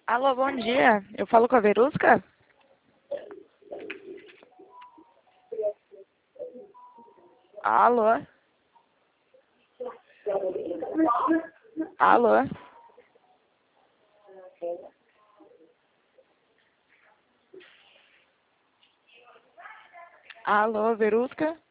Alô, bom dia. Eu falo com a Verusca? Alô? Alô? Alô, Verusca?